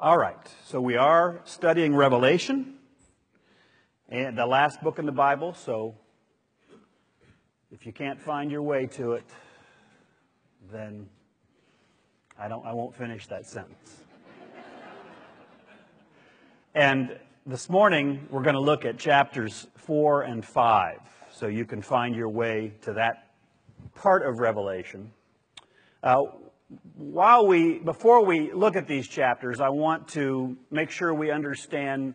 All right, so we are studying Revelation, and the last book in the Bible, so if you can't find your way to it, then I won't finish that sentence. And this morning, we're going to look at chapters 4 and 5, so you can find your way to that part of Revelation. Before we look at these chapters, I want to make sure we understand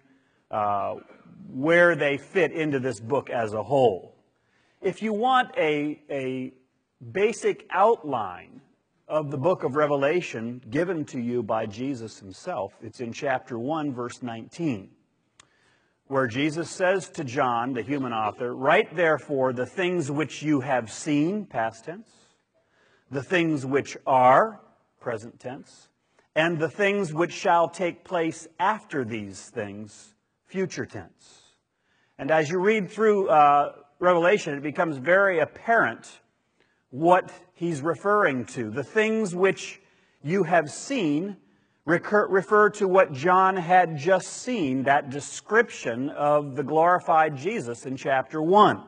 where they fit into this book as a whole. If you want a basic outline of the book of Revelation given to you by Jesus himself, it's in chapter 1, verse 19, where Jesus says to John, the human author, "Write therefore the things which you have seen," past tense, "the things which are," present tense, "and the things which shall take place after these things," future tense. And as you read through Revelation, it becomes very apparent what he's referring to. The things which you have seen refer to what John had just seen, that description of the glorified Jesus in chapter 1.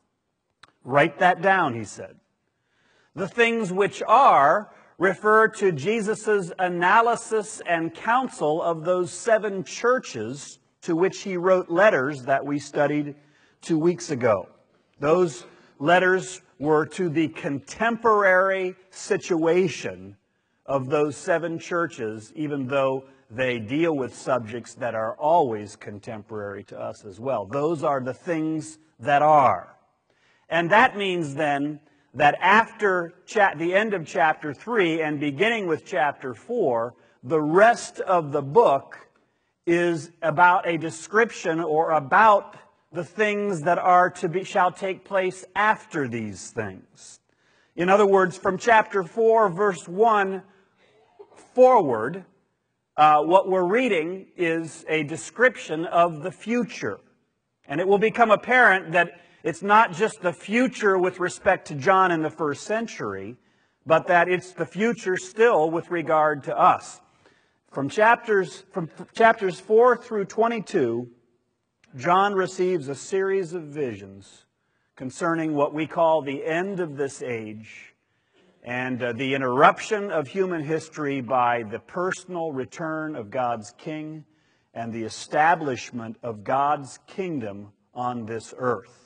Write that down, he said. The things which are refer to Jesus' analysis and counsel of those 7 churches to which he wrote letters that we studied 2 weeks ago. Those letters were to the contemporary situation of those 7 churches, even though they deal with subjects that are always contemporary to us as well. Those are the things that are. And that means then that after the end of chapter 3 and beginning with chapter 4, the rest of the book is about a description or about the things that shall take place after these things. In other words, from chapter 4, verse 1 forward, what we're reading is a description of the future. And it will become apparent that it's not just the future with respect to John in the first century, but that it's the future still with regard to us. From chapters 4 through 22, John receives a series of visions concerning what we call the end of this age and the interruption of human history by the personal return of God's King and the establishment of God's kingdom on this earth.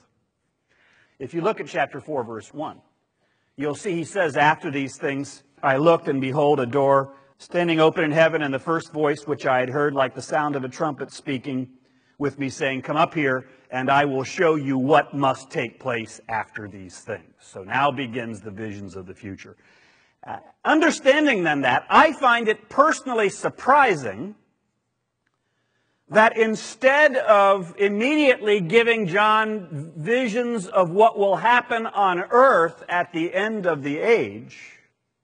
If you look at chapter 4, verse 1, you'll see he says, "After these things I looked, and behold, a door standing open in heaven, and the first voice which I had heard like the sound of a trumpet speaking with me, saying, 'Come up here, and I will show you what must take place after these things.'" So now begins the visions of the future. Understanding then that, I find it personally surprising that instead of immediately giving John visions of what will happen on earth at the end of the age,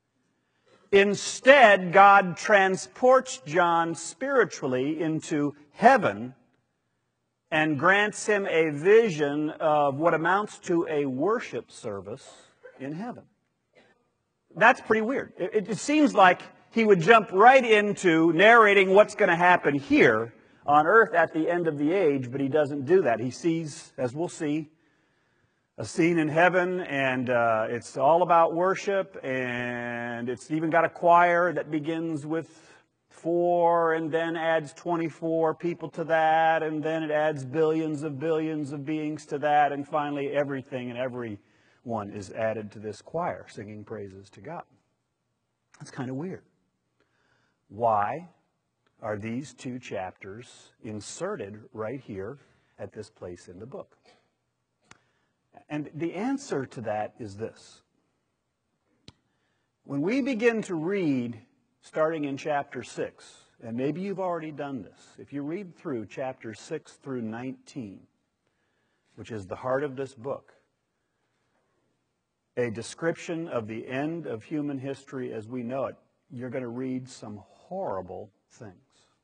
instead God transports John spiritually into heaven and grants him a vision of what amounts to a worship service in heaven. That's pretty weird. It seems like he would jump right into narrating what's going to happen here on earth at the end of the age, but he doesn't do that. He sees, as we'll see, a scene in heaven, and it's all about worship, and it's even got a choir that begins with 4 and then adds 24 people to that, and then it adds billions of beings to that, and finally everything and everyone is added to this choir singing praises to God. That's kind of weird. Why are these 2 chapters inserted right here at this place in the book? And the answer to that is this. When we begin to read, starting in chapter 6, and maybe you've already done this, if you read through chapters 6 through 19, which is the heart of this book, a description of the end of human history as we know it, you're going to read some horrible things.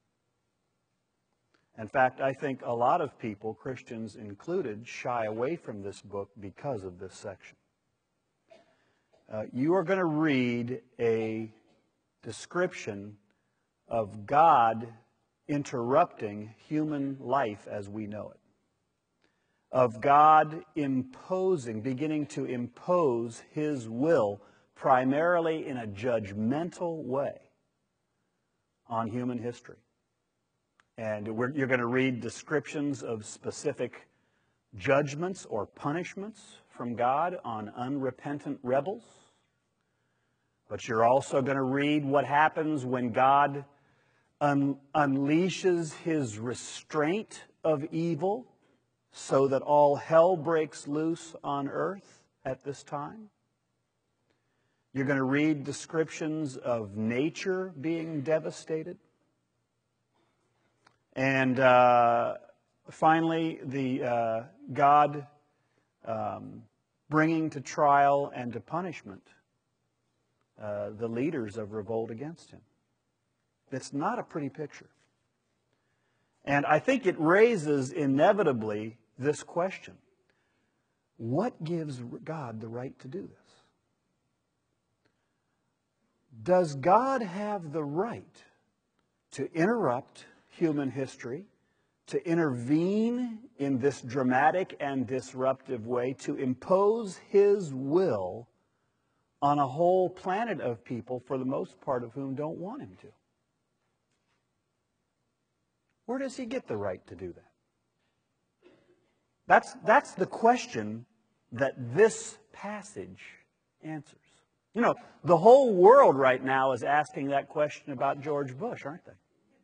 In fact, I think a lot of people, Christians included, shy away from this book because of this section. You are going to read a description of God interrupting human life as we know it, of God beginning to impose His will primarily in a judgmental way on human history. And you're going to read descriptions of specific judgments or punishments from God on unrepentant rebels. But you're also going to read what happens when God unleashes His restraint of evil so that all hell breaks loose on earth at this time. You're going to read descriptions of nature being devastated. And finally, God bringing to trial and to punishment the leaders of revolt against Him. It's not a pretty picture. And I think it raises inevitably this question: what gives God the right to do this? Does God have the right to interrupt human history, to intervene in this dramatic and disruptive way, to impose His will on a whole planet of people, for the most part of whom don't want Him to? Where does He get the right to do that? That's the question that this passage answers. You know, the whole world right now is asking that question about George Bush, aren't they?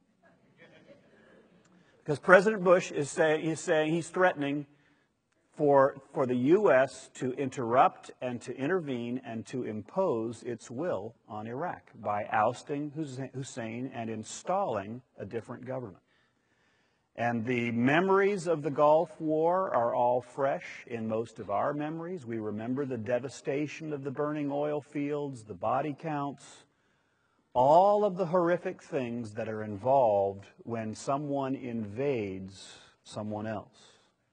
Because President Bush is saying he's threatening for the U.S. to interrupt and to intervene and to impose its will on Iraq by ousting Hussein and installing a different government. And the memories of the Gulf War are all fresh in most of our memories. We remember the devastation of the burning oil fields, the body counts, all of the horrific things that are involved when someone invades someone else.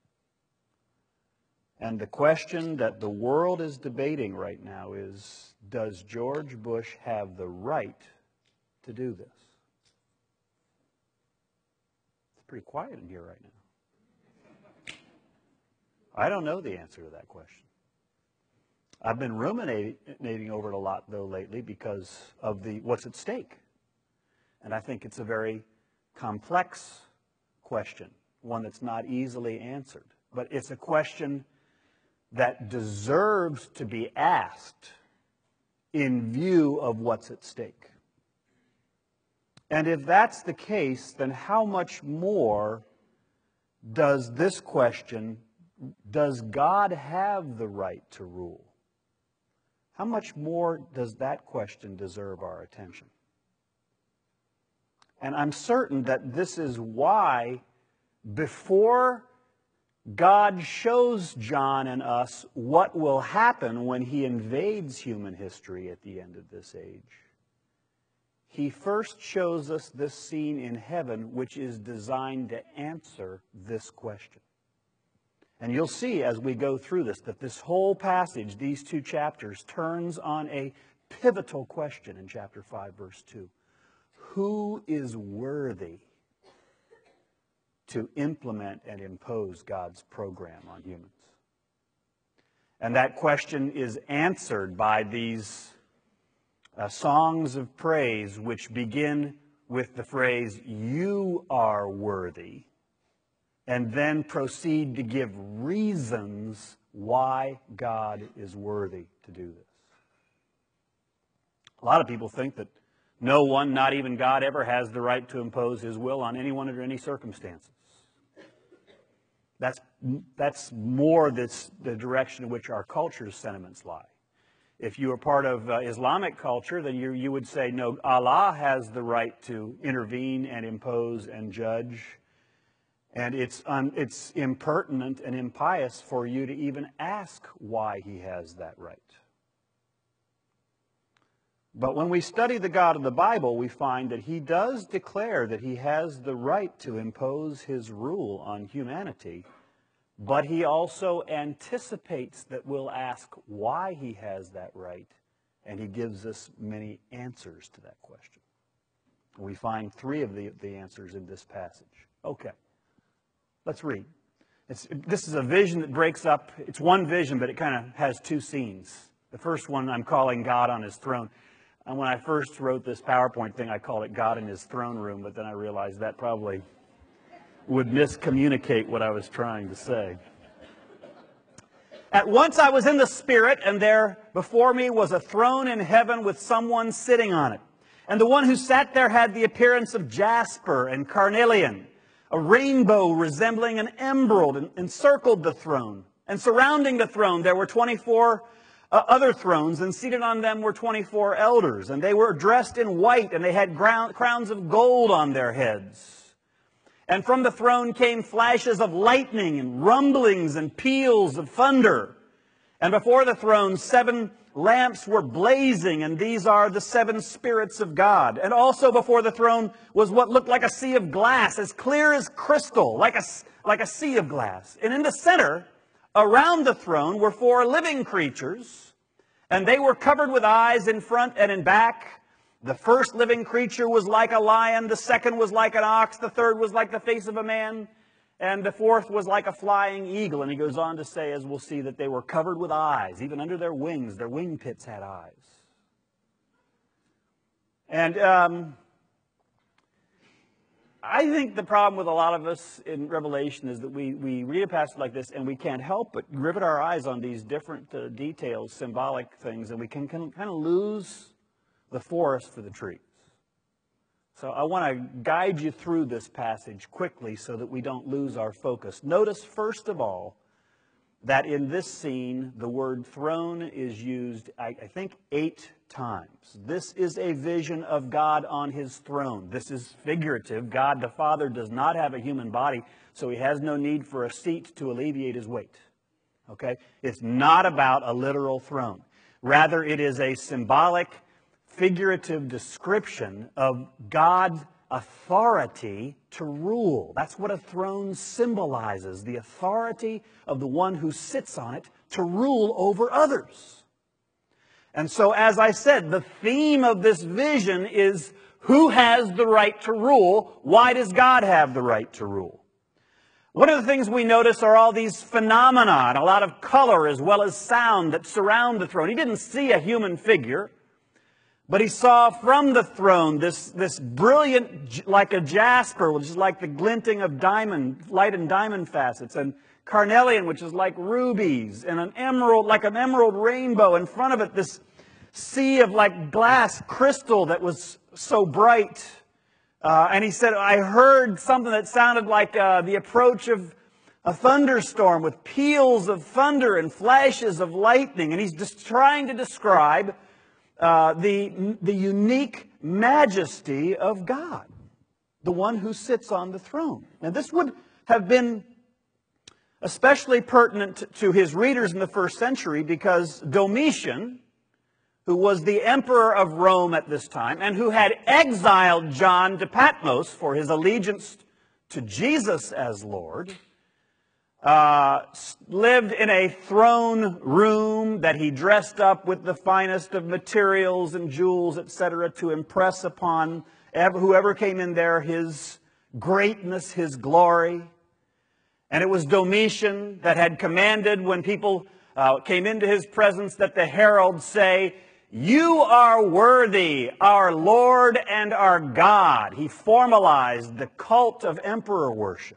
And the question that the world is debating right now is, does George Bush have the right to do this? It's pretty quiet in here right now. I don't know the answer to that question. I've been ruminating over it a lot, though, lately because of what's at stake. And I think it's a very complex question, one that's not easily answered. But it's a question that deserves to be asked in view of what's at stake. And if that's the case, then how much more does this question, does God have the right to rule? How much more does that question deserve our attention? And I'm certain that this is why, before God shows John and us what will happen when He invades human history at the end of this age, He first shows us this scene in heaven, which is designed to answer this question. And you'll see as we go through this that this whole passage, these two chapters, turns on a pivotal question in chapter 5, verse 2. Who is worthy to implement and impose God's program on humans? And that question is answered by these songs of praise, which begin with the phrase, "You are worthy," and then proceed to give reasons why God is worthy to do this. A lot of people think that no one, not even God, ever has the right to impose His will on anyone under any circumstances. That's more the direction in which our culture's sentiments lie. If you are part of Islamic culture, then you would say, no, Allah has the right to intervene and impose and judge. And it's impertinent and impious for you to even ask why He has that right. But when we study the God of the Bible, we find that He does declare that He has the right to impose His rule on humanity, but He also anticipates that we'll ask why He has that right, and He gives us many answers to that question. We find three of the answers in this passage. Okay, let's read. This is a vision that breaks up. It's one vision, but it kind of has two scenes. The first one I'm calling God on his throne. And when I first wrote this PowerPoint thing, I called it God in his throne room, but then I realized that probably would miscommunicate what I was trying to say. At once I was in the Spirit, and there before me was a throne in heaven with someone sitting on it. And the one who sat there had the appearance of jasper and carnelian. A rainbow resembling an emerald encircled the throne. And surrounding the throne there were 24 other thrones, and seated on them were 24 elders. And they were dressed in white, and they had crowns of gold on their heads. And from the throne came flashes of lightning and rumblings and peals of thunder. And before the throne 7 lamps were blazing, and these are the 7 spirits of God. And also before the throne was what looked like a sea of glass, as clear as crystal, like a sea of glass. And in the center, around the throne, were 4 living creatures, and they were covered with eyes in front and in back. The first living creature was like a lion, the second was like an ox, the third was like the face of a man, and the fourth was like a flying eagle. And he goes on to say, as we'll see, that they were covered with eyes. Even under their wings, their wing pits had eyes. And I think the problem with a lot of us in Revelation is that we read a passage like this and we can't help but rivet our eyes on these different details, symbolic things, and we can kind of lose the forest for the trees. So I want to guide you through this passage quickly so that we don't lose our focus. Notice, first of all, that in this scene, the word throne is used, I think, 8 times. This is a vision of God on his throne. This is figurative. God the Father does not have a human body, so he has no need for a seat to alleviate his weight. Okay? It's not about a literal throne. Rather, it is a symbolic, figurative description of God's authority to rule. That's what a throne symbolizes, the authority of the one who sits on it to rule over others. And so, as I said, the theme of this vision is who has the right to rule? Why does God have the right to rule? One of the things we notice are all these phenomena and a lot of color as well as sound that surround the throne. He didn't see a human figure, but he saw from the throne this brilliant, like a jasper, which is like the glinting of diamond, light and diamond facets, and carnelian, which is like rubies, and an emerald, like an emerald rainbow. In front of it, this sea of like glass crystal that was so bright. And he said, I heard something that sounded like the approach of a thunderstorm with peals of thunder and flashes of lightning. And he's just trying to describe the unique majesty of God, the one who sits on the throne. Now, this would have been especially pertinent to his readers in the first century because Domitian, who was the emperor of Rome at this time and who had exiled John to Patmos for his allegiance to Jesus as Lord, lived in a throne room that he dressed up with the finest of materials and jewels, etc., to impress upon whoever came in there his greatness, his glory. And it was Domitian that had commanded when people came into his presence that the heralds say, "You are worthy, our Lord and our God." He formalized the cult of emperor worship.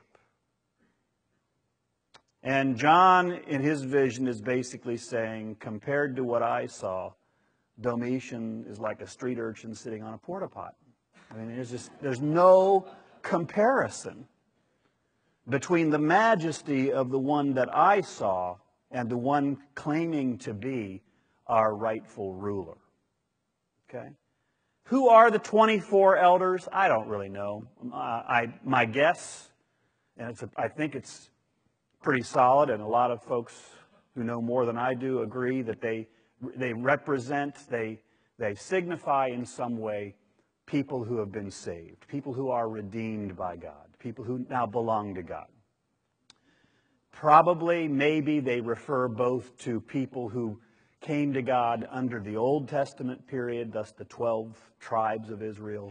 And John, in his vision, is basically saying, compared to what I saw, Domitian is like a street urchin sitting on a porta potty. I mean, there's no comparison between the majesty of the one that I saw and the one claiming to be our rightful ruler. Okay? Who are the 24 elders? I don't really know. My guess, and I think it's pretty solid, and a lot of folks who know more than I do agree that they represent, they signify in some way people who have been saved, people who are redeemed by God, people who now belong to God. Probably, maybe they refer both to people who came to God under the Old Testament period, thus the 12 tribes of Israel,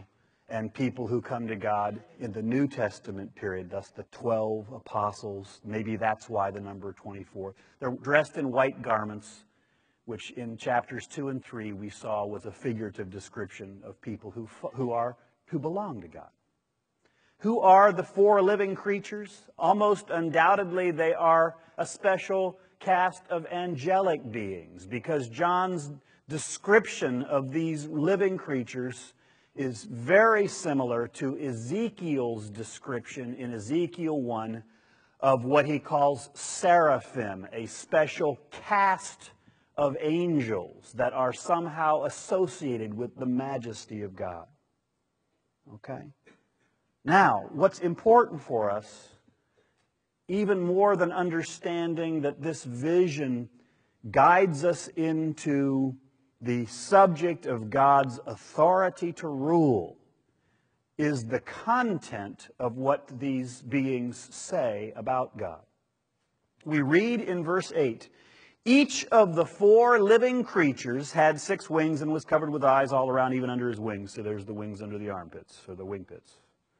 and people who come to God in the New Testament period, thus the 12 apostles. Maybe that's why the number 24. They're dressed in white garments, which in chapters 2 and 3 we saw was a figurative description of people who belong to God. Who are the four living creatures? Almost undoubtedly they are a special cast of angelic beings, because John's description of these living creatures is very similar to Ezekiel's description in Ezekiel 1 of what he calls seraphim, a special caste of angels that are somehow associated with the majesty of God. Okay? Now, what's important for us, even more than understanding that this vision guides us into the subject of God's authority to rule, is the content of what these beings say about God. We read in verse 8, each of the four living creatures had 6 wings and was covered with eyes all around, even under his wings. So there's the wings under the armpits, or the wing pits.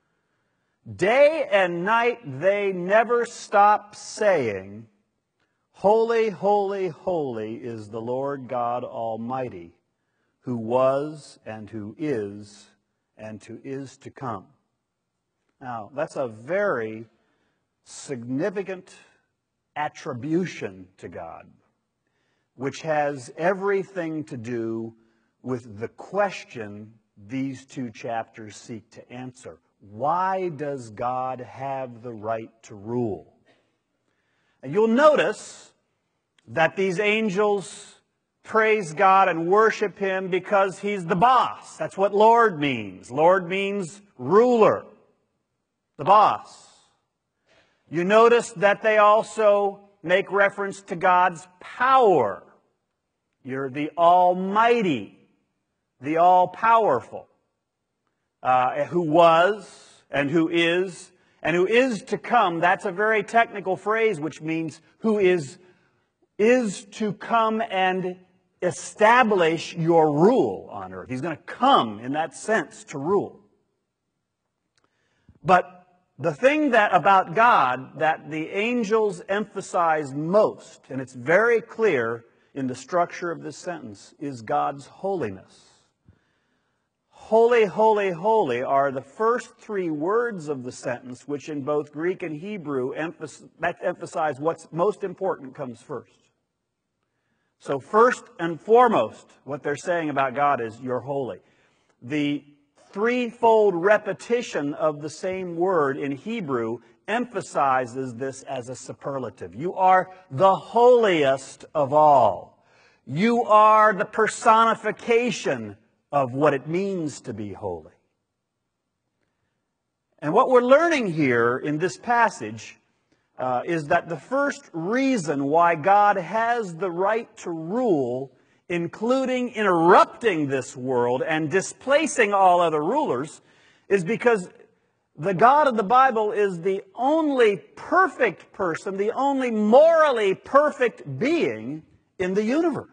Day and night they never stop saying, holy, holy, holy is the Lord God Almighty, who was and who is to come. Now, that's a very significant attribution to God, which has everything to do with the question these 2 chapters seek to answer. Why does God have the right to rule? And you'll notice that these angels praise God and worship Him because He's the boss. That's what Lord means. Lord means ruler, the boss. You notice that they also make reference to God's power. You're the Almighty, the All-Powerful, who was and who is to come. That's a very technical phrase, which means who is to come and establish your rule on earth. He's going to come in that sense to rule. But the thing about God that the angels emphasize most, and it's very clear in the structure of this sentence, is God's holiness. Holy, holy, holy are the first 3 words of the sentence, which in both Greek and Hebrew emphasize what's most important comes first. So first and foremost, what they're saying about God is, you're holy. The 3-fold repetition of the same word in Hebrew emphasizes this as a superlative. You are the holiest of all. You are the personification of what it means to be holy. And what we're learning here in this passage is that the first reason why God has the right to rule, including interrupting this world and displacing all other rulers, is because the God of the Bible is the only perfect person, the only morally perfect being in the universe.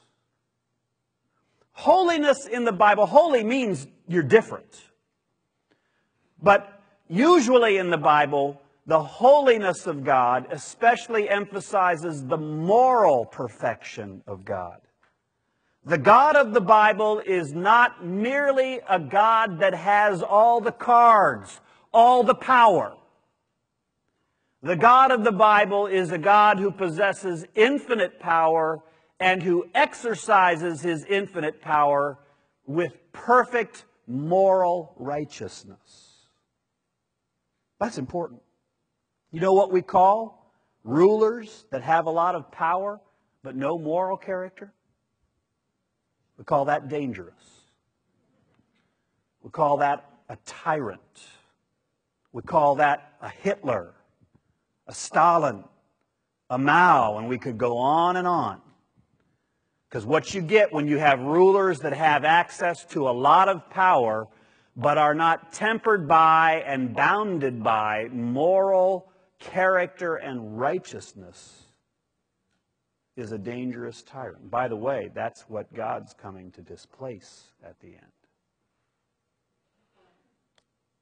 Holiness in the Bible, holy means you're different. But usually in the Bible, the holiness of God especially emphasizes the moral perfection of God. The God of the Bible is not merely a God that has all the cards, all the power. The God of the Bible is a God who possesses infinite power and who exercises His infinite power with perfect moral righteousness. That's important. You know what we call rulers that have a lot of power but no moral character? We call that dangerous. We call that a tyrant. We call that a Hitler, a Stalin, a Mao, and we could go on and on. Because what you get when you have rulers that have access to a lot of power but are not tempered by and bounded by moral character and righteousness is a dangerous tyrant. By the way, that's what God's coming to displace at the end.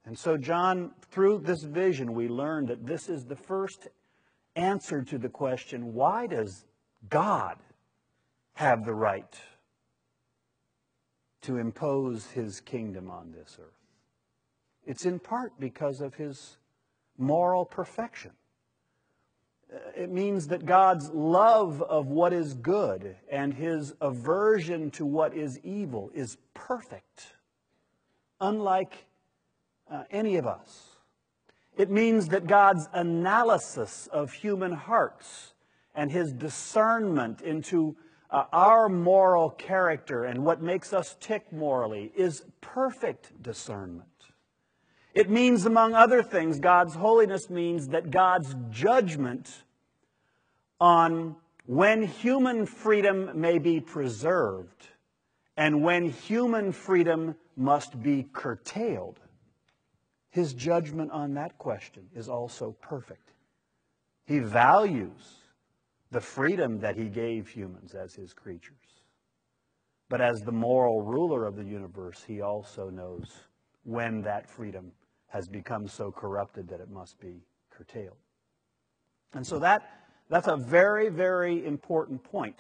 And so John, through this vision, we learn that this is the first answer to the question, why does God have the right to impose his kingdom on this earth? It's in part because of his moral perfection. It means that God's love of what is good and his aversion to what is evil is perfect, unlike any of us. It means that God's analysis of human hearts and his discernment into our moral character and what makes us tick morally is perfect discernment. It means, among other things, God's holiness means that God's judgment on when human freedom may be preserved and when human freedom must be curtailed, his judgment on that question is also perfect. He values the freedom that he gave humans as his creatures. But as the moral ruler of the universe, he also knows when that freedom has become so corrupted that it must be curtailed. And so that's a very, very important point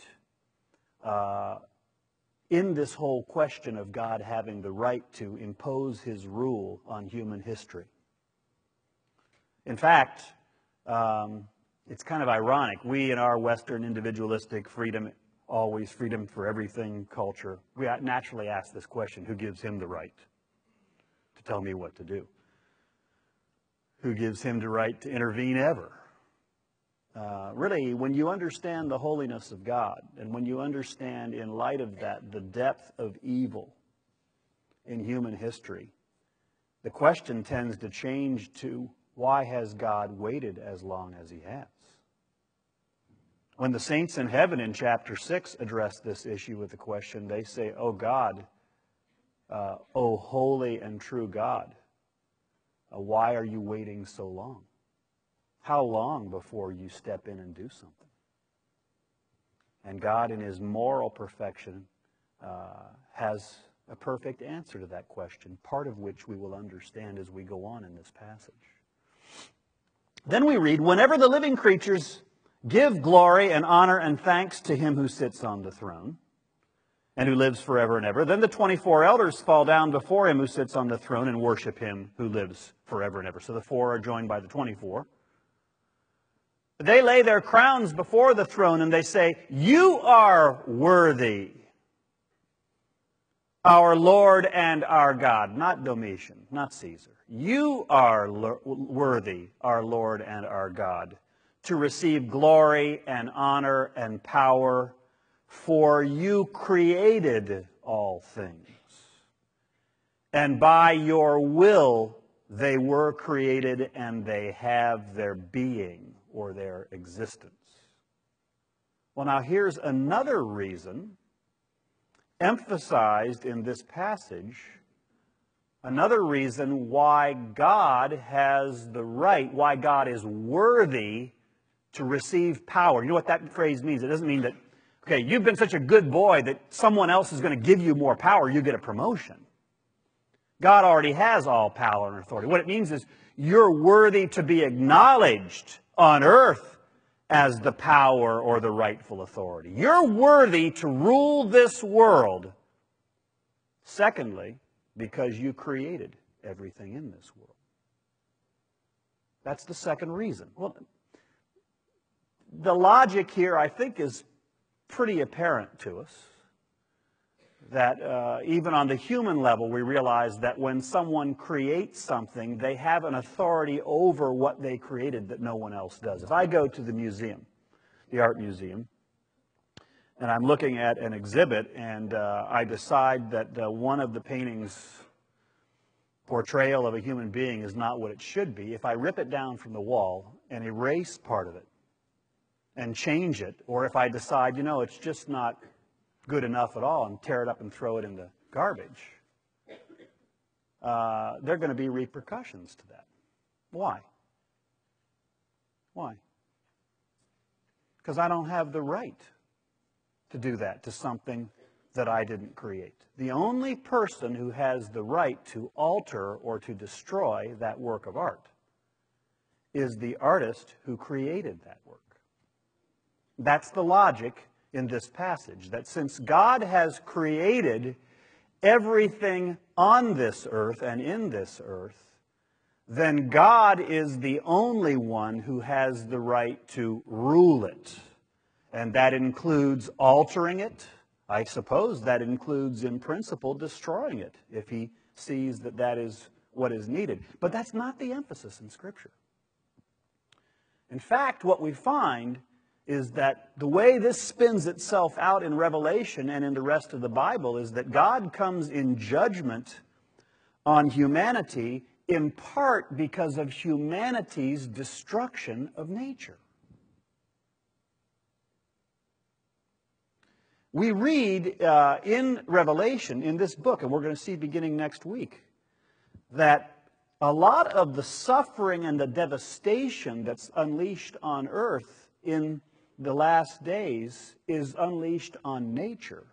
in this whole question of God having the right to impose his rule on human history. In fact, it's kind of ironic. We in our Western individualistic freedom, always freedom for everything culture, we naturally ask this question, who gives him the right to tell me what to do? Who gives him the right to intervene ever? Really, when you understand the holiness of God, and when you understand in light of that the depth of evil in human history, the question tends to change to, why has God waited as long as he has? When the saints in heaven in chapter 6 address this issue with the question, they say, "O God, O holy and true God, why are you waiting so long? How long before you step in and do something?" And God, in his moral perfection, has a perfect answer to that question, part of which we will understand as we go on in this passage. Then we read, "Whenever the living creatures give glory and honor and thanks to him who sits on the throne and who lives forever and ever, then the 24 elders fall down before him who sits on the throne and worship him who lives forever and ever." So the four are joined by the 24. They lay their crowns before the throne and they say, "You are worthy, our Lord and our God," not Domitian, not Caesar. "You are worthy, our Lord and our God, to receive glory and honor and power, for you created all things. And by your will they were created and they have their being or their existence." Well, now here's another reason emphasized in this passage, another reason why God has the right, why God is worthy to receive power. You know what that phrase means? It doesn't mean that, okay, you've been such a good boy that someone else is going to give you more power, you get a promotion. God already has all power and authority. What it means is you're worthy to be acknowledged on earth as the power or the rightful authority. You're worthy to rule this world. Secondly, because you created everything in this world. That's the second reason. Well, the logic here, I think, is pretty apparent to us. That even on the human level, we realize that when someone creates something, they have an authority over what they created that no one else does. If I go to the museum, the art museum, and I'm looking at an exhibit, and I decide that one of the paintings' portrayal of a human being is not what it should be, if I rip it down from the wall and erase part of it and change it, or if I decide, it's just not good enough at all and tear it up and throw it in the garbage, there are going to be repercussions to that. Why? Why? Because I don't have the right to do that to something that I didn't create. The only person who has the right to alter or to destroy that work of art is the artist who created that work. That's the logic in this passage, that since God has created everything on this earth and in this earth, then God is the only one who has the right to rule it. And that includes altering it. I suppose that includes, in principle, destroying it, if he sees that that is what is needed. But that's not the emphasis in Scripture. In fact, what we find is that the way this spins itself out in Revelation and in the rest of the Bible is that God comes in judgment on humanity in part because of humanity's destruction of nature. We read in Revelation, in this book, and we're going to see beginning next week, that a lot of the suffering and the devastation that's unleashed on earth in the last days is unleashed on nature.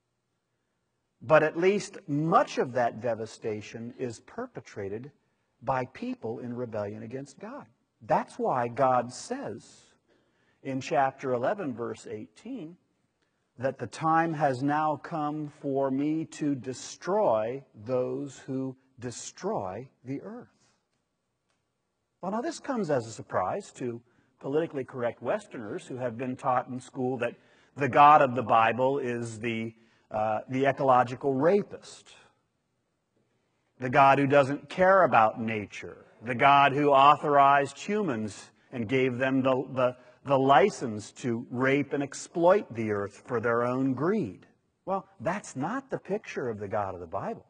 But at least much of that devastation is perpetrated by people in rebellion against God. That's why God says in chapter 11, verse 18, that the time has now come for me to destroy those who destroy the earth. Well, now this comes as a surprise to politically correct Westerners who have been taught in school that the God of the Bible is the ecological rapist, the God who doesn't care about nature, the God who authorized humans and gave them the license to rape and exploit the earth for their own greed. Well, that's not the picture of the God of the Bible.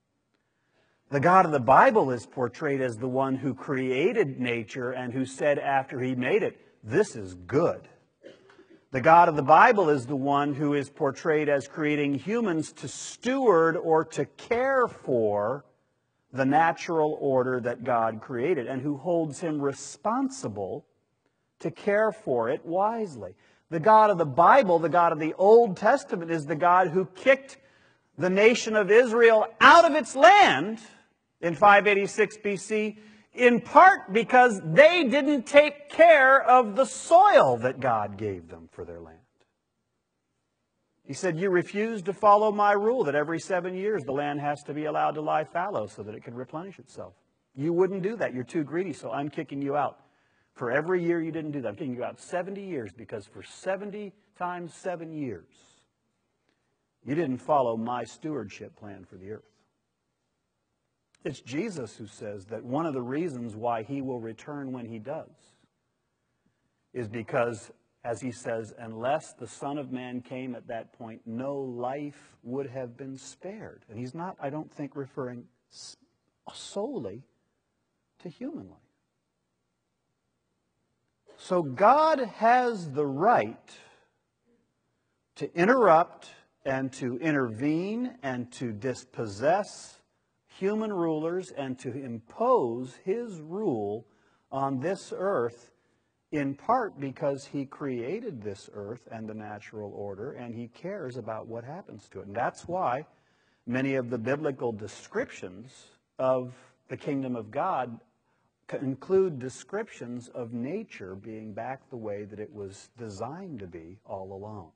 The God of the Bible is portrayed as the one who created nature and who said after he made it, "This is good." The God of the Bible is the one who is portrayed as creating humans to steward or to care for the natural order that God created, and who holds him responsible to care for it wisely. The God of the Bible, the God of the Old Testament, is the God who kicked the nation of Israel out of its land in 586 BC, in part because they didn't take care of the soil that God gave them for their land. He said, "You refuse to follow my rule that every 7 years the land has to be allowed to lie fallow so that it can replenish itself. You wouldn't do that. You're too greedy, so I'm kicking you out. For every year you didn't do that, I'm kicking you out 70 years because for 70 times 7 years, you didn't follow my stewardship plan for the earth." It's Jesus who says that one of the reasons why he will return when he does is because, as he says, unless the Son of Man came at that point, no life would have been spared. And he's not, I don't think, referring solely to human life. So God has the right to interrupt and to intervene and to dispossess human rulers and to impose his rule on this earth, in part because he created this earth and the natural order, and he cares about what happens to it. And that's why many of the biblical descriptions of the kingdom of God include descriptions of nature being back the way that it was designed to be all along.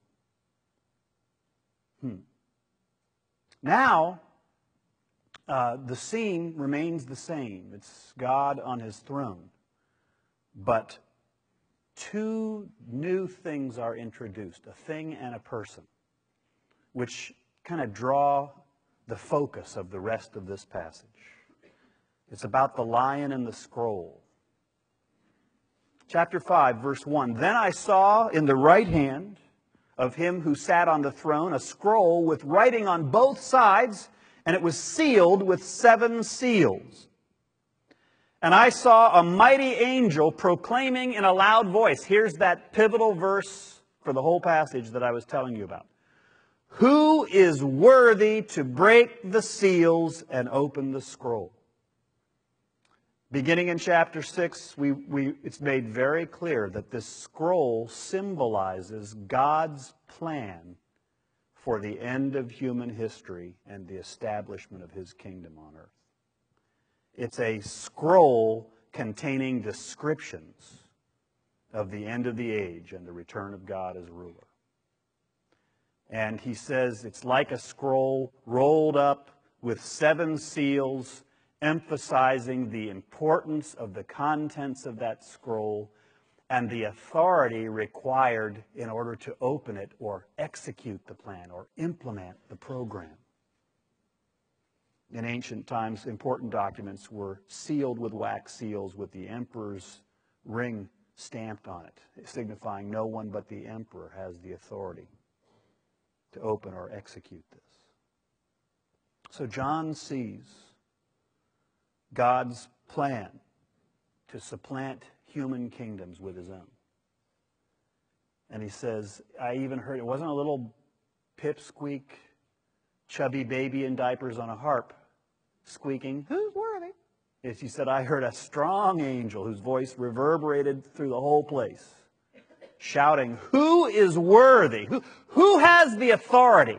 Now, the scene remains the same. It's God on his throne. But two new things are introduced, a thing and a person, which kind of draw the focus of the rest of this passage. It's about the lion and the scroll. Chapter 5, verse 1. Then I saw in the right hand of him who sat on the throne a scroll with writing on both sides, and it was sealed with 7 seals. And I saw a mighty angel proclaiming in a loud voice. Here's that pivotal verse for the whole passage that I was telling you about. Who is worthy to break the seals and open the scroll? Beginning in chapter 6, it's made very clear that this scroll symbolizes God's plan for the end of human history and the establishment of his kingdom on earth. It's a scroll containing descriptions of the end of the age and the return of God as ruler. And he says it's like a scroll rolled up with 7 seals, emphasizing the importance of the contents of that scroll and the authority required in order to open it or execute the plan or implement the program. In ancient times, important documents were sealed with wax seals with the emperor's ring stamped on it, signifying no one but the emperor has the authority to open or execute this. So John sees God's plan to supplant human kingdoms with his own. And he says, I even heard, it wasn't a little pipsqueak, chubby baby in diapers on a harp squeaking, who's worthy? As he said, I heard a strong angel whose voice reverberated through the whole place, shouting, who is worthy? Who has the authority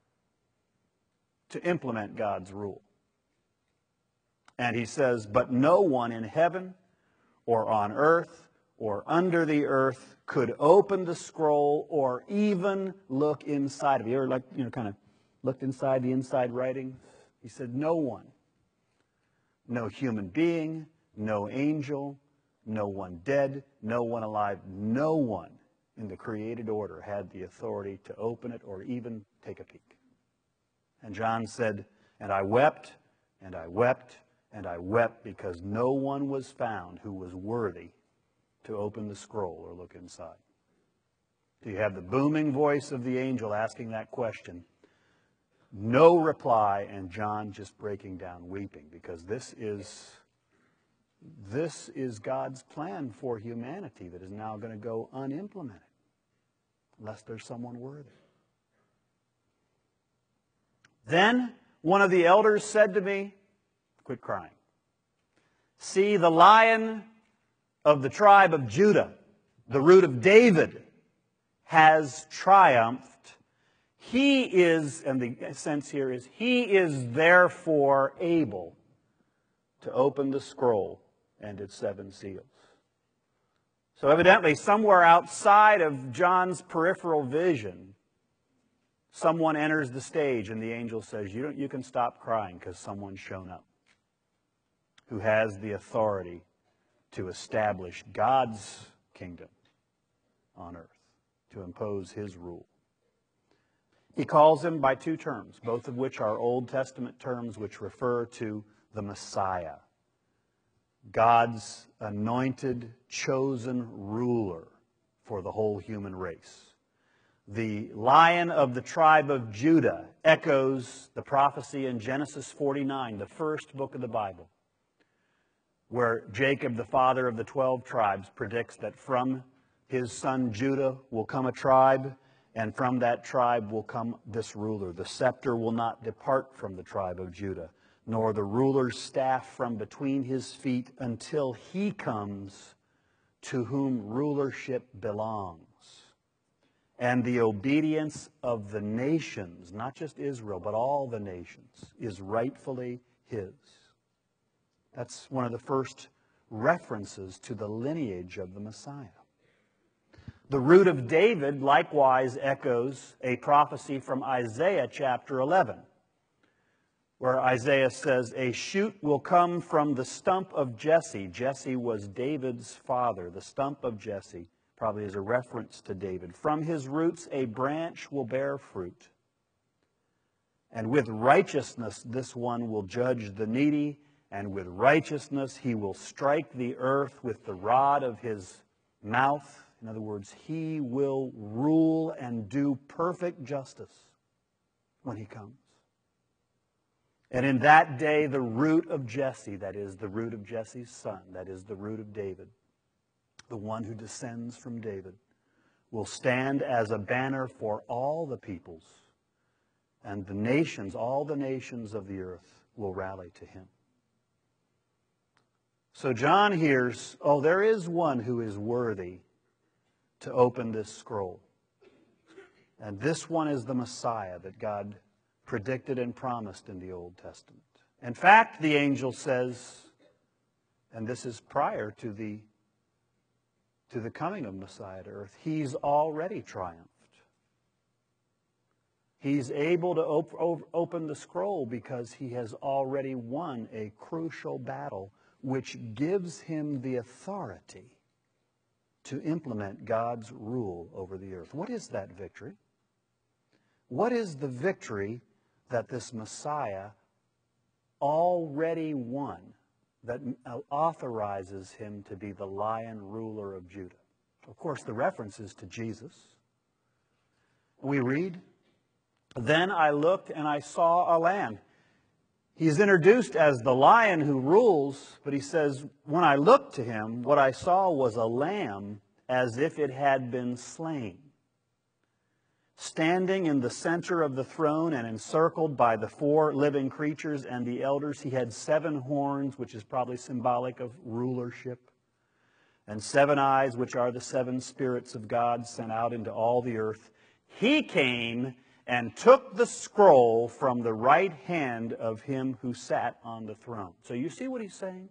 to implement God's rule? And he says, but no one in heaven or on earth or under the earth could open the scroll or even look inside of it. You ever kind of looked inside the inside writings? He said, no one, no human being, no angel, no one dead, no one alive, no one in the created order had the authority to open it or even take a peek. And John said, and I wept, and I wept, and I wept because no one was found who was worthy to open the scroll or look inside. Do you have the booming voice of the angel asking that question? No reply, and John just breaking down weeping, because this is God's plan for humanity that is now going to go unimplemented unless there's someone worthy. Then one of the elders said to me, quit crying. See, the Lion of the tribe of Judah, the Root of David, has triumphed. He is, and the sense here is, he is therefore able to open the scroll and its 7 seals. So evidently, somewhere outside of John's peripheral vision, someone enters the stage and the angel says, you can stop crying because someone's shown up who has the authority to establish God's kingdom on earth, to impose his rule. He calls him by 2 terms, both of which are Old Testament terms which refer to the Messiah, God's anointed, chosen ruler for the whole human race. The Lion of the tribe of Judah echoes the prophecy in Genesis 49, the first book of the Bible, where Jacob, the father of the 12 tribes, predicts that from his son Judah will come a tribe, and from that tribe will come this ruler. The scepter will not depart from the tribe of Judah, nor the ruler's staff from between his feet until he comes to whom rulership belongs. And the obedience of the nations, not just Israel, but all the nations, is rightfully his. That's one of the first references to the lineage of the Messiah. The Root of David likewise echoes a prophecy from Isaiah chapter 11, where Isaiah says, a shoot will come from the stump of Jesse. Jesse was David's father. The stump of Jesse probably is a reference to David. From his roots a branch will bear fruit. And with righteousness this one will judge the needy, and with righteousness he will strike the earth with the rod of his mouth. In other words, he will rule and do perfect justice when he comes. And in that day, the root of Jesse, that is the root of Jesse's son, that is the root of David, the one who descends from David, will stand as a banner for all the peoples, and the nations, all the nations of the earth will rally to him. So John hears, oh, there is one who is worthy to open this scroll. And this one is the Messiah that God predicted and promised in the Old Testament. In fact, the angel says, and this is prior to the coming of Messiah to earth, he's already triumphed. He's able to open the scroll because he has already won a crucial battle, which gives him the authority to implement God's rule over the earth. What is that victory? What is the victory that this Messiah already won that authorizes him to be the lion ruler of Judah? Of course, the reference is to Jesus. We read, "Then I looked and I saw a lamb." He's introduced as the lion who rules, but he says, when I looked to him, what I saw was a lamb as if it had been slain. Standing in the center of the throne and encircled by the 4 living creatures and the elders, he had 7 horns, which is probably symbolic of rulership, and 7 eyes, which are the 7 spirits of God sent out into all the earth. He came and took the scroll from the right hand of him who sat on the throne. So you see what he's saying?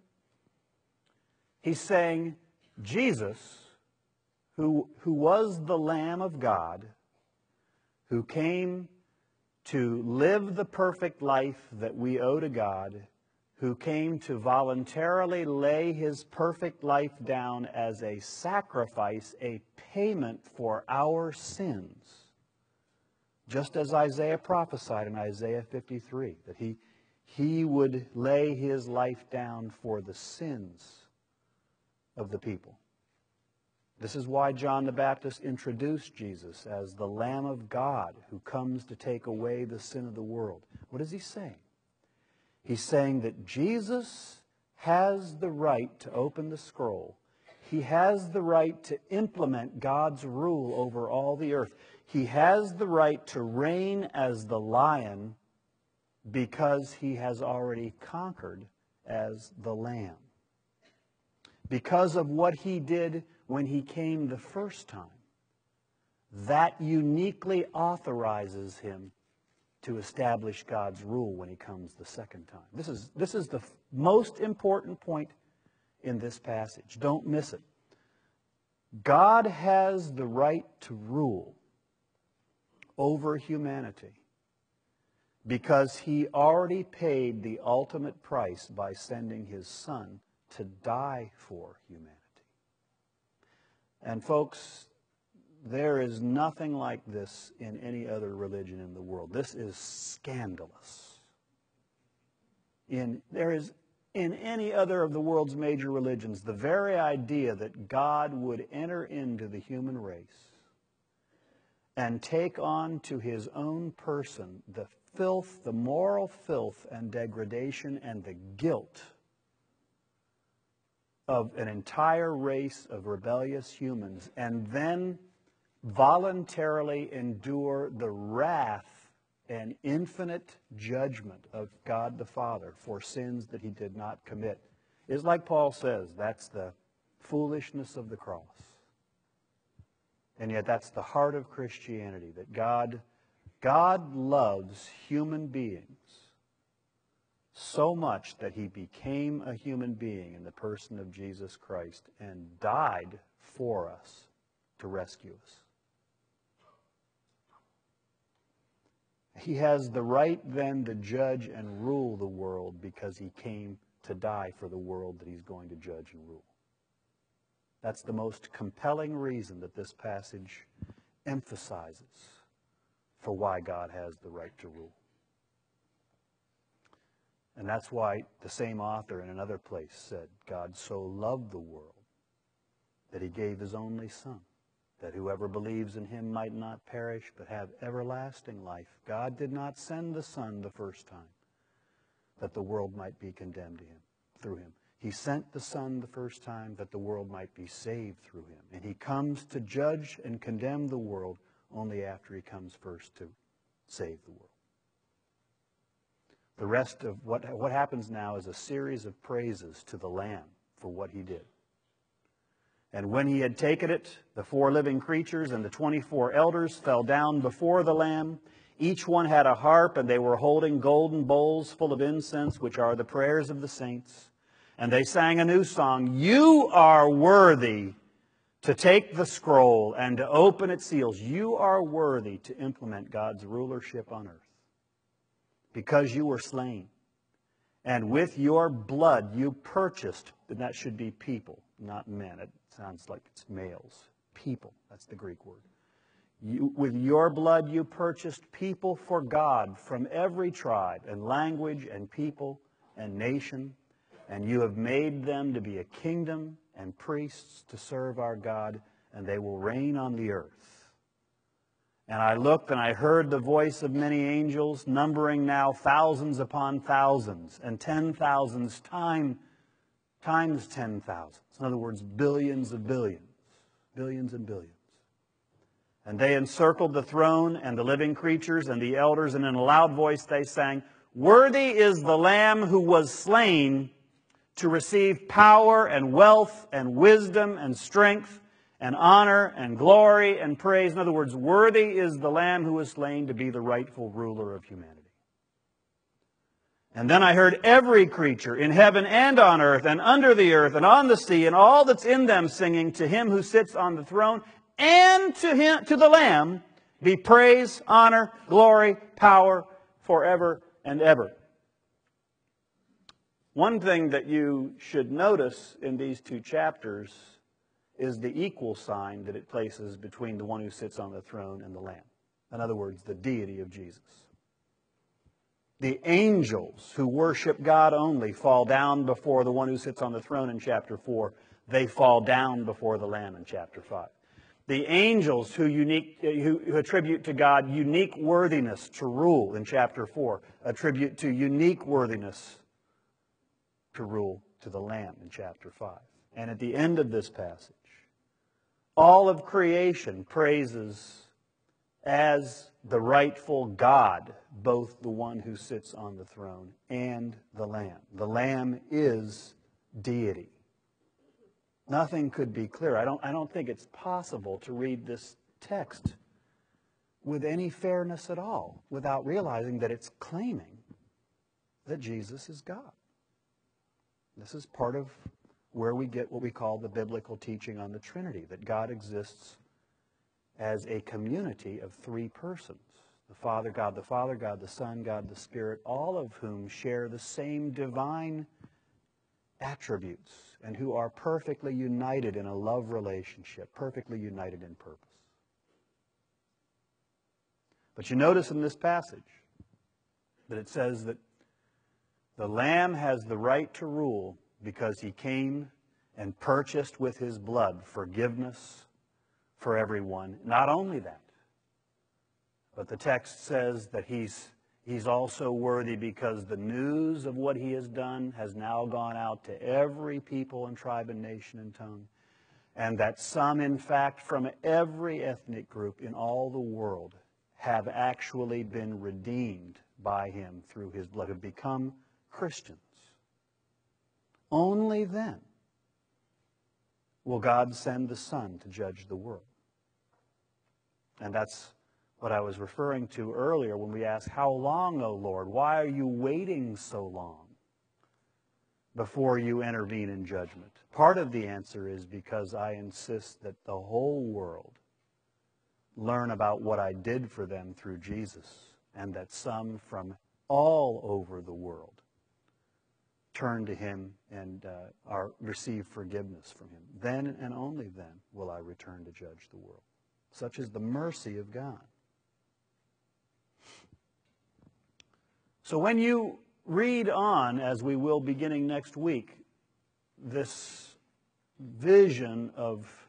He's saying Jesus, who was the Lamb of God, who came to live the perfect life that we owe to God, who came to voluntarily lay his perfect life down as a sacrifice, a payment for our sins. Just as Isaiah prophesied in Isaiah 53, that he would lay his life down for the sins of the people. This is why John the Baptist introduced Jesus as the Lamb of God who comes to take away the sin of the world. What is he saying? He's saying that Jesus has the right to open the scroll. He has the right to implement God's rule over all the earth. He has the right to reign as the lion because he has already conquered as the lamb. Because of what he did when he came the first time, that uniquely authorizes him to establish God's rule when he comes the second time. This is the most important point in this passage. Don't miss it. God has the right to rule over humanity because he already paid the ultimate price by sending his Son to die for humanity. And folks, there is nothing like this in any other religion in the world. This is scandalous. There is in any other of the world's major religions, the very idea that God would enter into the human race and take on to his own person the filth, the moral filth and degradation and the guilt of an entire race of rebellious humans, and then voluntarily endure the wrath and infinite judgment of God the Father for sins that he did not commit, is, like Paul says, that's the foolishness of the cross. And yet that's the heart of Christianity, that God loves human beings so much that he became a human being in the person of Jesus Christ and died for us to rescue us. He has the right then to judge and rule the world because he came to die for the world that he's going to judge and rule. That's the most compelling reason that this passage emphasizes for why God has the right to rule. And that's why the same author in another place said, God so loved the world that he gave his only Son, that whoever believes in him might not perish but have everlasting life. God did not send the Son the first time that the world might be condemned to him, through him. He sent the Son the first time that the world might be saved through him. And he comes to judge and condemn the world only after he comes first to save the world. The rest of what happens now is a series of praises to the Lamb for what he did. And when he had taken it, the 4 living creatures and the 24 elders fell down before the Lamb. Each one had a harp, and they were holding golden bowls full of incense, which are the prayers of the saints. And they sang a new song, "You are worthy to take the scroll and to open its seals. You are worthy to implement God's rulership on earth, because you were slain. And with your blood you purchased," and that should be people, not men. It sounds like it's males. People, that's the Greek word. With your blood you purchased people for God from every tribe and language and people and nation, and you have made them to be a kingdom and priests to serve our God, and they will reign on the earth. And I looked, and I heard the voice of many angels, numbering now thousands upon thousands, and 10,000s times 10,000s. In other words, billions of billions, billions and billions. And they encircled the throne and the living creatures and the elders, and in a loud voice they sang, "Worthy is the Lamb who was slain to receive power and wealth and wisdom and strength and honor and glory and praise." In other words, worthy is the Lamb who was slain to be the rightful ruler of humanity. And then I heard every creature in heaven and on earth and under the earth and on the sea and all that's in them singing, "To him who sits on the throne and to the Lamb be praise, honor, glory, power forever and ever." One thing that you should notice in these 2 chapters is the equal sign that it places between the one who sits on the throne and the Lamb. In other words, the deity of Jesus. The angels who worship God only fall down before the one who sits on the throne in chapter 4. They fall down before the Lamb in chapter 5. The angels who attribute to God unique worthiness to rule in chapter 4 attribute to unique worthiness to rule to the Lamb in chapter 5. And at the end of this passage, all of creation praises as the rightful God both the one who sits on the throne and the Lamb. The Lamb is deity. Nothing could be clearer. I don't think it's possible to read this text with any fairness at all without realizing that it's claiming that Jesus is God. This is part of where we get what we call the biblical teaching on the Trinity, that God exists as a community of 3 persons. The Father, God the Son, God the Spirit, all of whom share the same divine attributes and who are perfectly united in a love relationship, perfectly united in purpose. But you notice in this passage that it says that the Lamb has the right to rule because he came and purchased with his blood forgiveness for everyone. Not only that, but the text says that he's also worthy because the news of what he has done has now gone out to every people and tribe and nation and tongue, and that some, in fact, from every ethnic group in all the world have actually been redeemed by him through his blood, have become Christians. Only then will God send the Son to judge the world. And that's what I was referring to earlier when we asked, "How long, O Lord? Why are you waiting so long before you intervene in judgment?" Part of the answer is because I insist that the whole world learn about what I did for them through Jesus, and that some from all over the world turn to him and receive forgiveness from him. Then and only then will I return to judge the world. Such is the mercy of God. So when you read on, as we will beginning next week, this vision of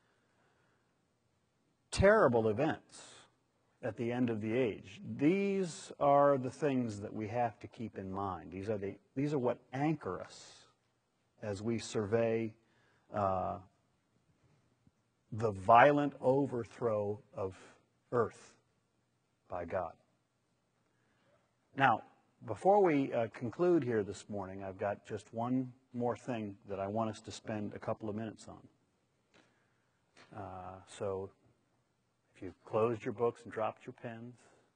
terrible events at the end of the age, these are the things that we have to keep in mind. These are what anchor us as we survey the violent overthrow of earth by God. Now, before we conclude here this morning, I've got just one more thing that I want us to spend a couple of minutes on. So if you've closed your books and dropped your pens,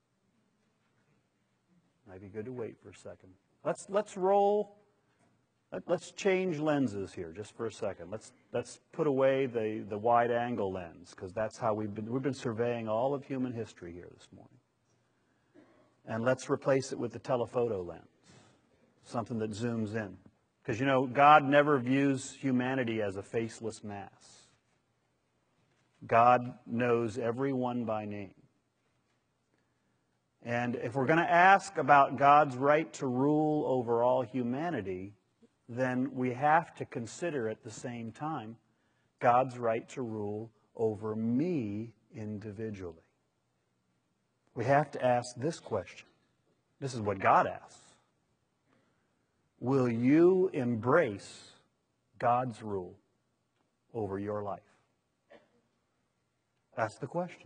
it might be good to wait for a second. Let's roll. Let's change lenses here just for a second. Let's put away the wide angle lens, because that's how we've been surveying all of human history here this morning. And let's replace it with the telephoto lens, something that zooms in. Because, you know, God never views humanity as a faceless mass. God knows everyone by name. And if we're going to ask about God's right to rule over all humanity, then we have to consider at the same time God's right to rule over me individually. We have to ask this question. This is what God asks. Will you embrace God's rule over your life? That's the question.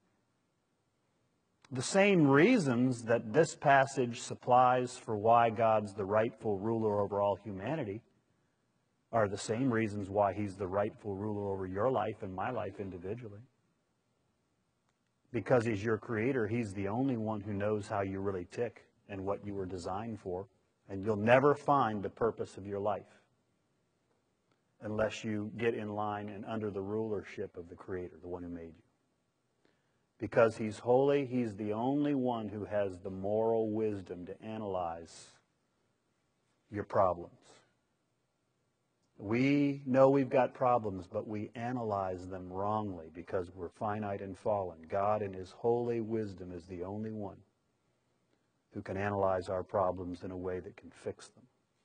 The same reasons that this passage supplies for why God's the rightful ruler over all humanity are the same reasons why He's the rightful ruler over your life and my life individually. Because He's your creator, He's the only one who knows how you really tick and what you were designed for. And you'll never find the purpose of your life unless you get in line and under the rulership of the Creator, the one who made you. Because He's holy, He's the only one who has the moral wisdom to analyze your problems. We know we've got problems, but we analyze them wrongly because we're finite and fallen. God in His holy wisdom is the only one who can analyze our problems in a way that can fix them.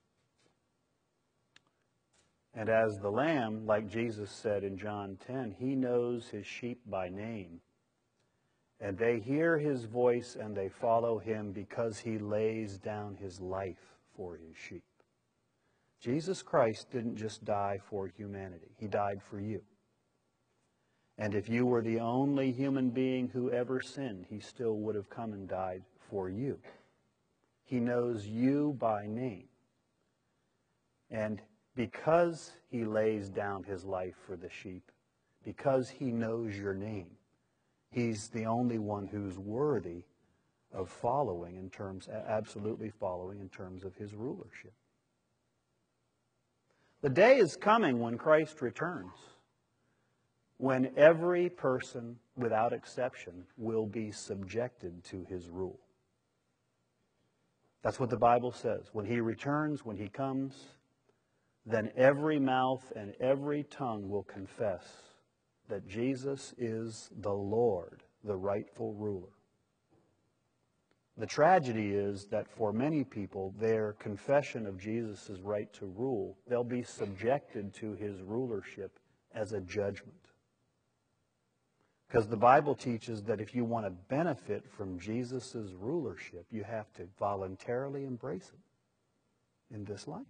And as the Lamb, like Jesus said in John 10, He knows His sheep by name. And they hear His voice and they follow Him because He lays down His life for His sheep. Jesus Christ didn't just die for humanity. He died for you. And if you were the only human being who ever sinned, He still would have come and died for you. He knows you by name. And because He lays down His life for the sheep, because He knows your name, He's the only one who's worthy of following in terms, absolutely following in terms of His rulership. The day is coming when Christ returns, when every person, without exception, will be subjected to His rule. That's what the Bible says. When He returns, when He comes, then every mouth and every tongue will confess that Jesus is the Lord, the rightful ruler. The tragedy is that for many people, their confession of Jesus' right to rule, they'll be subjected to His rulership as a judgment. Because the Bible teaches that if you want to benefit from Jesus' rulership, you have to voluntarily embrace it in this life.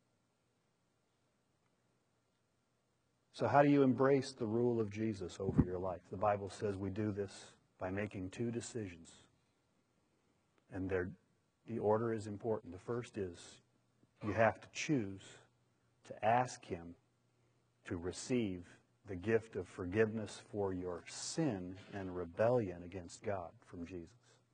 So how do you embrace the rule of Jesus over your life? The Bible says we do this by making two decisions. And the order is important. The first is you have to choose to ask Him to receive the gift of forgiveness for your sin and rebellion against God from Jesus.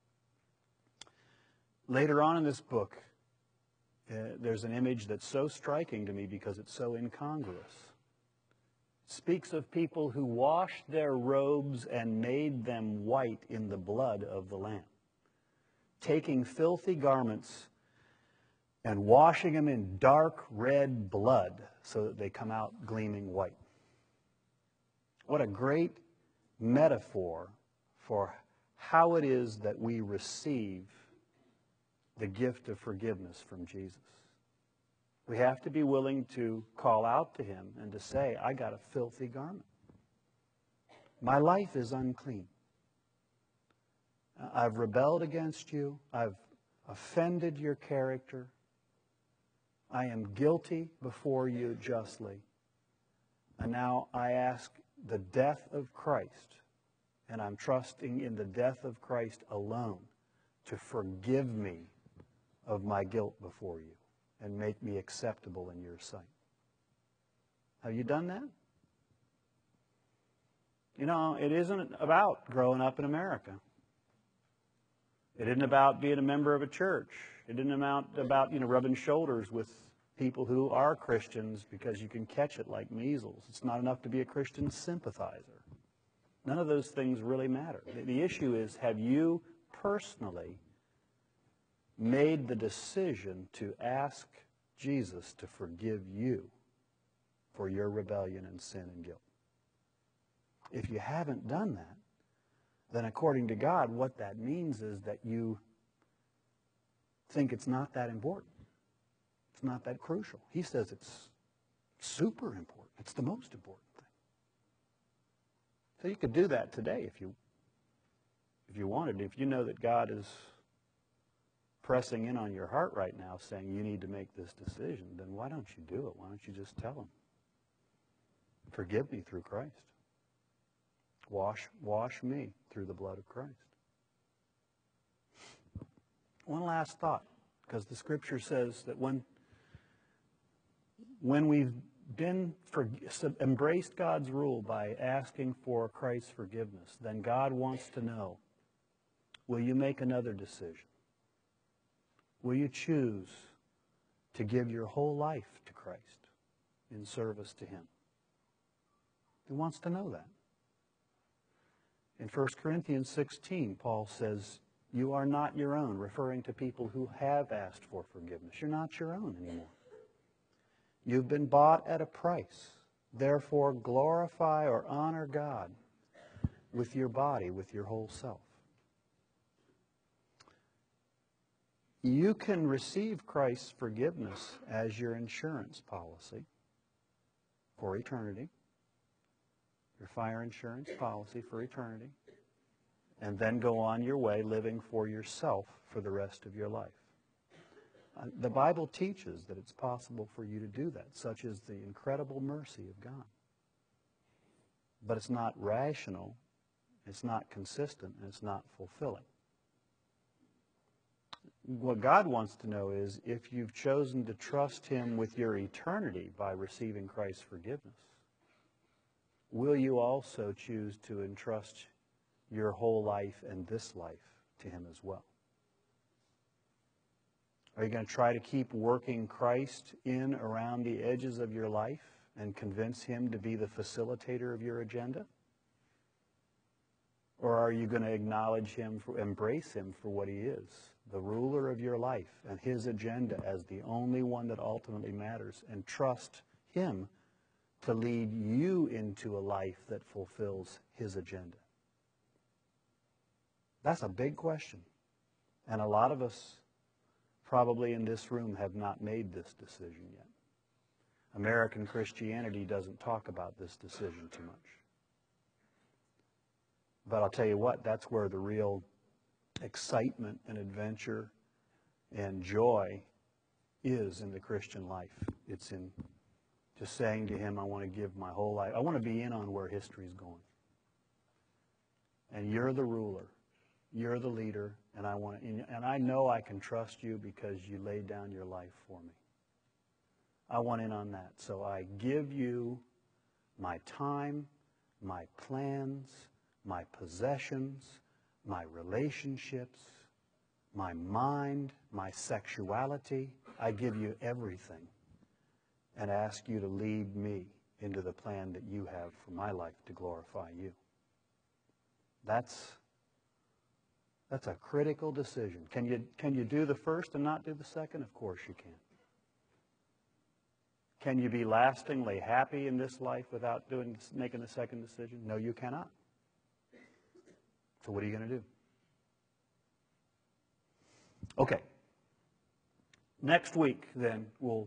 Later on in this book, there's an image that's so striking to me because it's so incongruous. It speaks of people who washed their robes and made them white in the blood of the Lamb, taking filthy garments and washing them in dark red blood so that they come out gleaming white. What a great metaphor for how it is that we receive the gift of forgiveness from Jesus. We have to be willing to call out to Him and to say, I got a filthy garment. My life is unclean. I've rebelled against you. I've offended your character. I am guilty before you justly. And now I ask the death of Christ, and I'm trusting in the death of Christ alone to forgive me of my guilt before you and make me acceptable in your sight. Have you done that? You know, it isn't about growing up in America. It isn't about being a member of a church. It isn't about rubbing shoulders with people who are Christians because you can catch it like measles. It's not enough to be a Christian sympathizer. None of those things really matter. The issue is, have you personally made the decision to ask Jesus to forgive you for your rebellion and sin and guilt? If you haven't done that, then according to God, what that means is that you think it's not that important. It's not that crucial. He says it's super important. It's the most important thing. So you could do that today if you wanted to. If you know that God is pressing in on your heart right now saying you need to make this decision, then why don't you do it? Why don't you just tell him, forgive me through Christ. Wash me through the blood of Christ. One last thought, because the Scripture says that when we've embraced God's rule by asking for Christ's forgiveness, then God wants to know, will you make another decision? Will you choose to give your whole life to Christ in service to Him? He wants to know that. In 1 Corinthians 16, Paul says, you are not your own, referring to people who have asked for forgiveness. You're not your own anymore. You've been bought at a price. Therefore, glorify or honor God with your body, with your whole self. You can receive Christ's forgiveness as your insurance policy for eternity. Your fire insurance policy for eternity, and then go on your way living for yourself for the rest of your life. The Bible teaches that it's possible for you to do that, such is the incredible mercy of God. But it's not rational, it's not consistent, and it's not fulfilling. What God wants to know is if you've chosen to trust Him with your eternity by receiving Christ's forgiveness, will you also choose to entrust your whole life and this life to Him as well? Are you going to try to keep working Christ in around the edges of your life and convince Him to be the facilitator of your agenda? Or are you going to acknowledge Him, embrace Him for what He is, the ruler of your life and His agenda as the only one that ultimately matters, and trust Him to lead you into a life that fulfills His agenda? That's a big question. And a lot of us probably in this room have not made this decision yet. American Christianity doesn't talk about this decision too much. But I'll tell you what, that's where the real excitement and adventure and joy is in the Christian life. It's in just saying to Him, I want to give my whole life. I want to be in on where history's going. And you're the ruler. You're the leader. And I know I can trust you because you laid down your life for me. I want in on that. So I give you my time, my plans, my possessions, my relationships, my mind, my sexuality. I give you everything, and ask you to lead me into the plan that you have for my life to glorify you. That's a critical decision. Can you do the first and not do the second? Of course you can. Can you be lastingly happy in this life without making the second decision? No, you cannot. So what are you going to do? Okay. Next week, then, we'll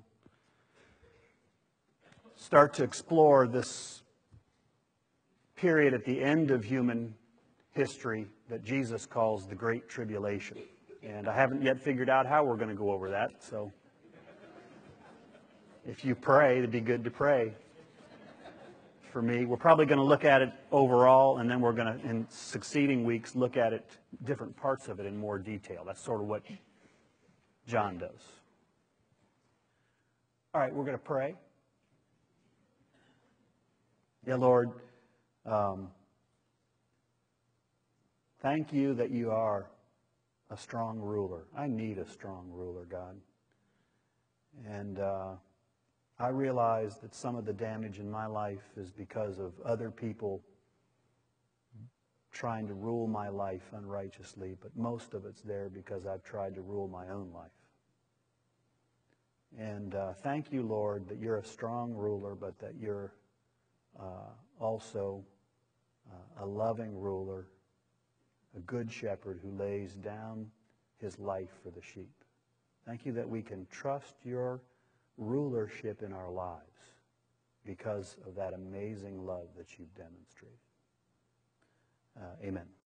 start to explore this period at the end of human history that Jesus calls the Great Tribulation. And I haven't yet figured out how we're going to go over that, so if you pray, it'd be good to pray for me. We're probably going to look at it overall, and then we're going to, in succeeding weeks, look at it, different parts of it in more detail. That's sort of what John does. All right, we're going to pray. Yeah, Lord, Thank you that you are a strong ruler. I need a strong ruler, God. And I realize that some of the damage in my life is because of other people trying to rule my life unrighteously, but most of it's there because I've tried to rule my own life. And thank you, Lord, that you're a strong ruler, but that you're also a loving ruler, a good shepherd who lays down his life for the sheep. Thank you that we can trust your rulership in our lives because of that amazing love that you've demonstrated. Amen.